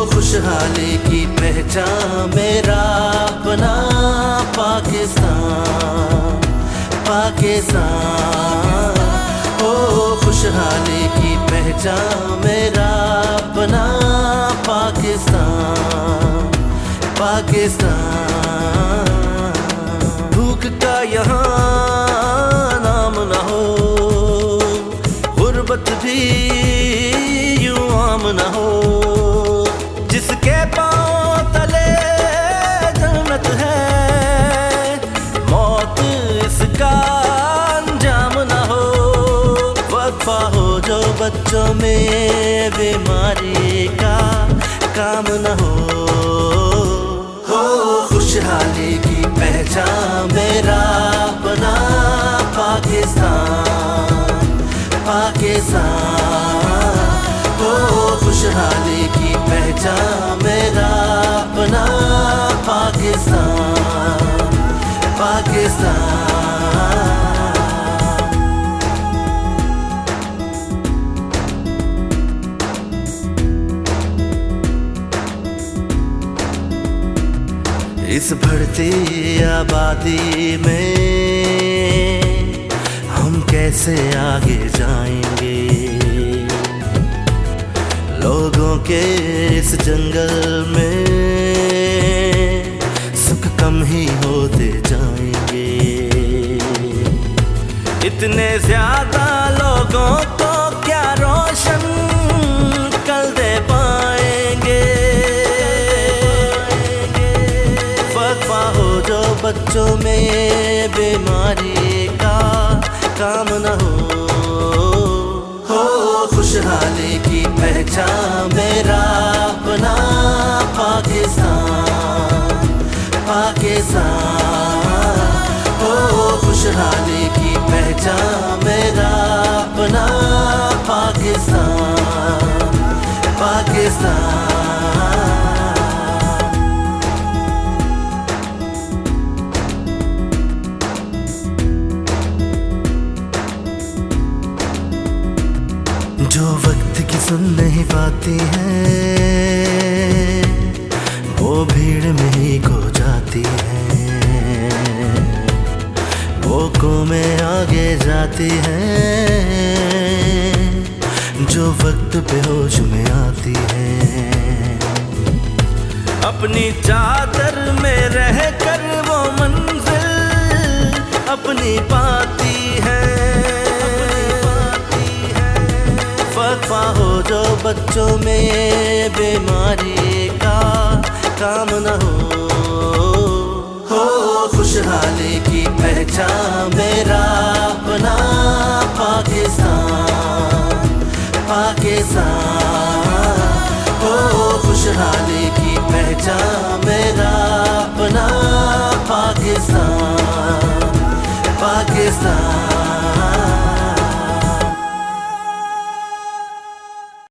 खुशहाली की पहचान मेरा अपना पाकिस्तान, पाकिस्तान। ओ खुशहाली की पहचान मेरा अपना पाकिस्तान, पाकिस्तान। भूख का यहाँ नाम न हो, गुर्बत भी यूं आम न हो। जिसके पाँव तले जन्नत है, मौत इसका अंजाम न हो। वक्फा हो जो बच्चों में बीमारी का काम न हो। खुशहाली की पहचान मेरा अपना पाकिस्तान, पाकिस्तान। ओ खुशहाली की पहचान मेरा अपना पाकिस्तान, पाकिस्तान। इस बढ़ती आबादी में हम कैसे आगे जाएंगे? लोगों के इस जंगल में सुख कम ही होते जाएंगे। इतने ज्यादा लोगों को क्या रोशन कर दे पाएंगे? वक्फा हो जो बच्चों में बीमारी का काम न हो। खुशहाली की पहचान मेरा अपना पाकिस्तान, पाकिस्तान। ओ खुशहाली की पहचान मेरा अपना पाकिस्तान, पाकिस्तान। जो वक्त की सुन नहीं पाती है, वो भीड़ में ही खो जाती है। वो कौमें आगे जाती है, जो वक्त पे होश में आती है। अपनी चादर में रहकर वो मंजिल अपनी पाती है। वक्फा हो जो बच्चों में बीमारी का काम न हो। खुशहाली की पहचान मेरा अपना पाकिस्तान, पाकिस्तान। ओ खुशहाली की पहचान मेरा अपना पाकिस्तान, पाकिस्तान।